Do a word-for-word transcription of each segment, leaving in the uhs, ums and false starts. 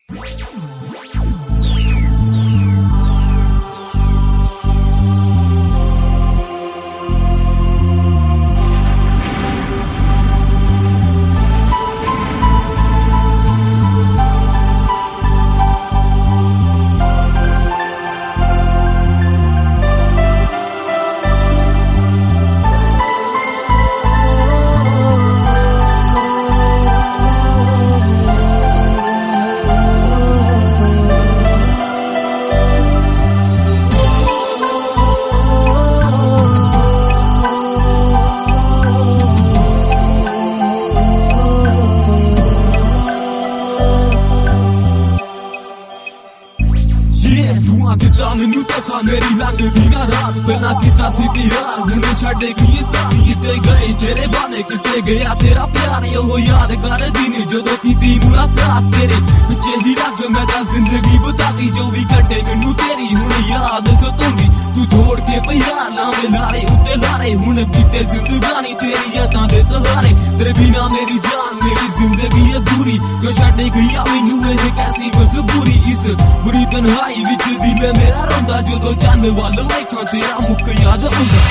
मैनू धोखा मेरी लगदी ना रात पहला किता सी प्यार हुणे छड्ड गई साथ किते गए तेरे वादे किते गया तेरा प्यार ओ याद कर दिन जदों कीती मुलाकात तेरे पिछे ही लग मैं तां जिंदगी बताती जो भी घटे मैनू तेरी हुण याद सताउंदी तू छोड़ के प्यार लावे लारे उत्ते लारे हुण बीते जिंदगानी तेरी यादां दे सहारे तेरे बिना मेरी जान मेरी जिंदगी अधूरी क्यों छड्ड गई मैनू एह कैसी मजबूरी इस बुरी तन्हाई विच दिल मेरा रोंदा जदों चन्न वल वेखां तेरा मुख याद आउंदा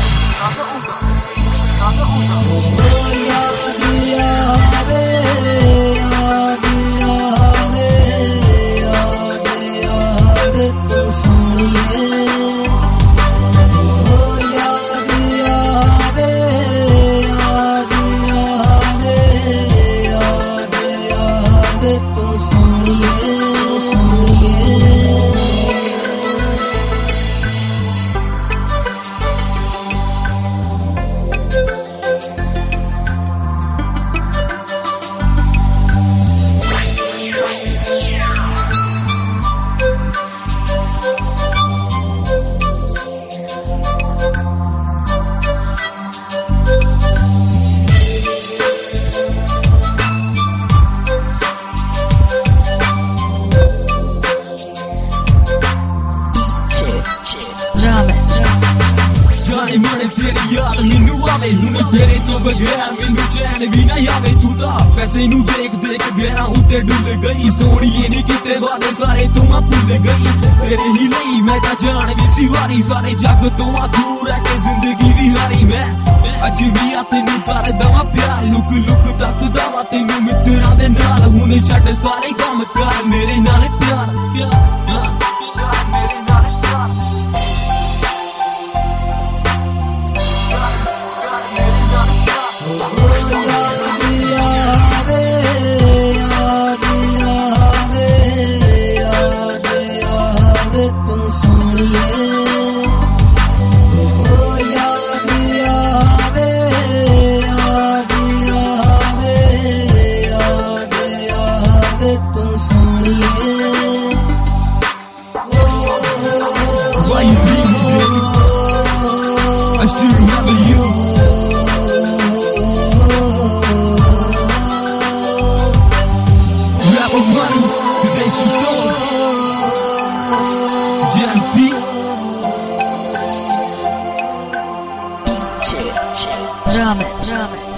याद आवे याद आवे याद आवे तू सुनिए तेरी याद मैनू आवे हुण तेरे तो बगैर मैनू चैन भी ना आवे तू तां पैसे नू देख देख गैरा उत्ते डुल गई सोहणिए नी किते वादे सारे तू मैं भुल गई तेरे ही लई मैं तां जान भी सी वारी सारे जग तो दूर है के जिंदगी दी हारी मैं अज भी आ तैनू करदा वां प्यार लुक लुक तकदा वां तैनू मित्तरां दे नाल हुण छड्ड सारे कम कर मेरे नाल प्यार प्यार Why you leave me, baby? I still remember you. Rapper money, the basic soul. Jan B. Ramen, ramen.